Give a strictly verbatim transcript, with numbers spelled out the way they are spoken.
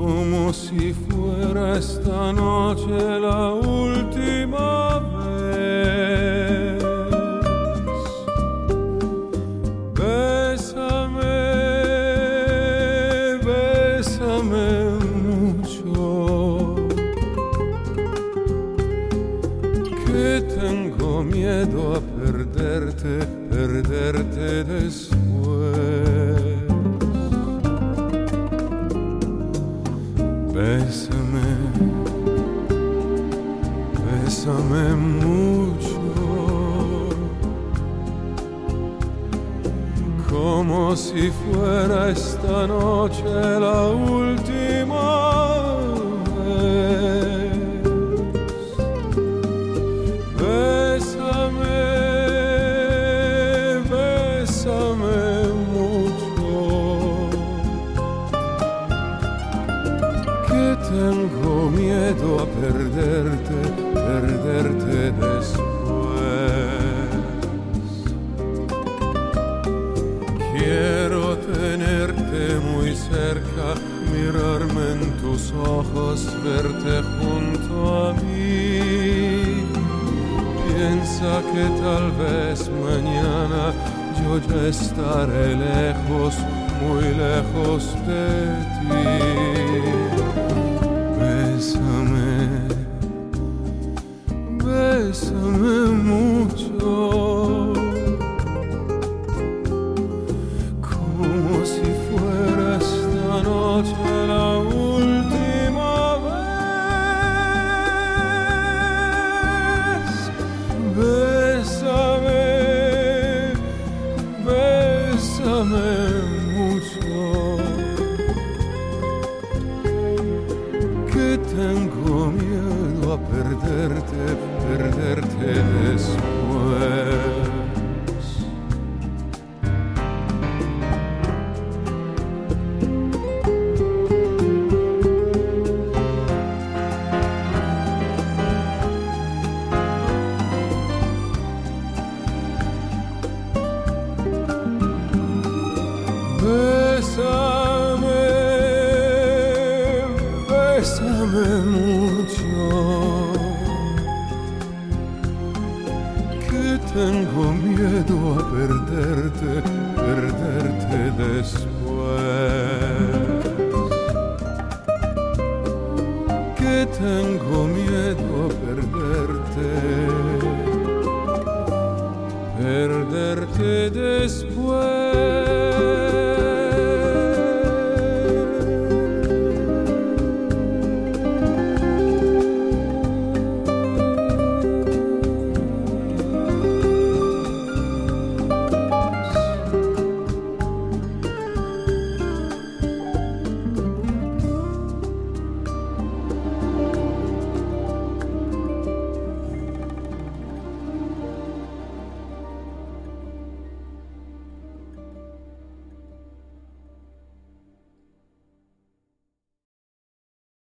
como si fuera esta noche la última vez. Bésame, bésame mucho, que tengo miedo a perderte, perderte después. Bésame, bésame mucho, como si fuera esta noche la última vez. Bésame, bésame mucho, que tengo miedo a perderte, perderte después. Quiero tenerte muy cerca, mirarme en tus ojos, verte junto a mí. Piensa que tal vez mañana yo ya estaré lejos, muy lejos de ti. Bésame, bésame mucho, como si fuera esta noche la última vez. Bésame, bésame mucho, que tengo miedo a perderte, perderte después. Bésame, bésame mucho, que tengo miedo a perderte, perderte después. Que tengo miedo